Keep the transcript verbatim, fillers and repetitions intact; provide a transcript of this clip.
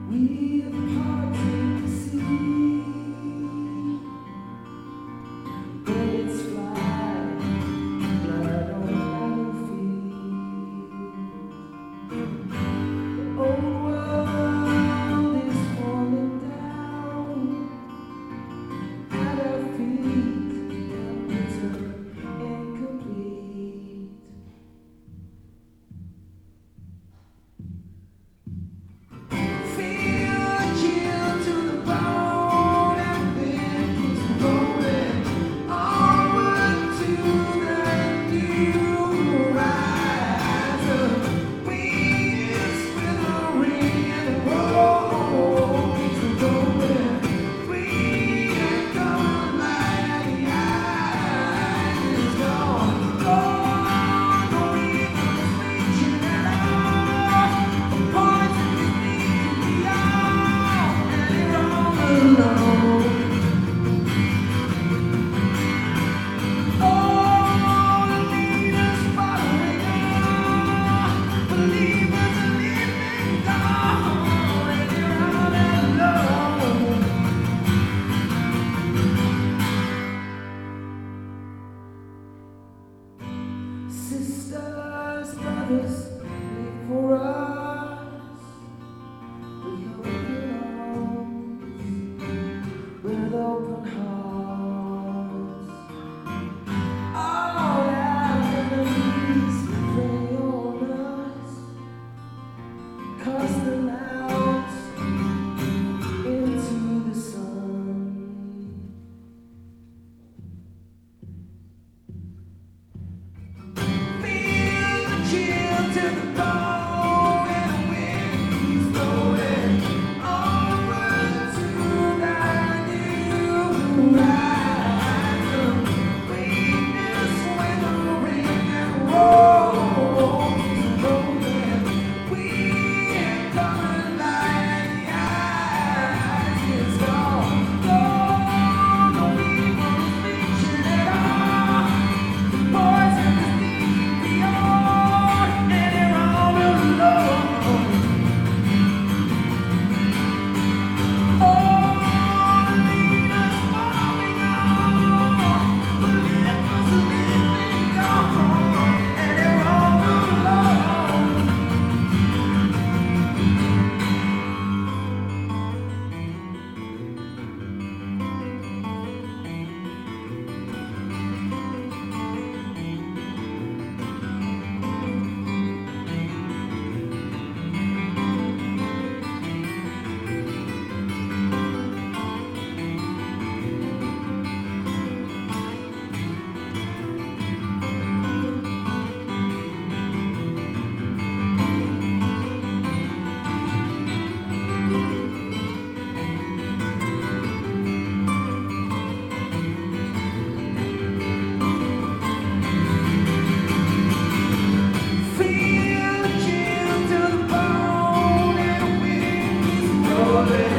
We have parted the sea. Bullets fly, blood on battlefield. The old world is falling down at our feet, bitter and complete. Sisters, brothers, wait for us with open arms, with open hearts. All our enemies prey on us, cast them out into the sun. To the bone and the wind blowing over to that new horizon. Weakness when the rain and roll is rolling. We ain't coming like the ice is gone. Lord, no evil's reaching at all. The poison is deep beyond. Feel the chill to the bone and the wind is blowing.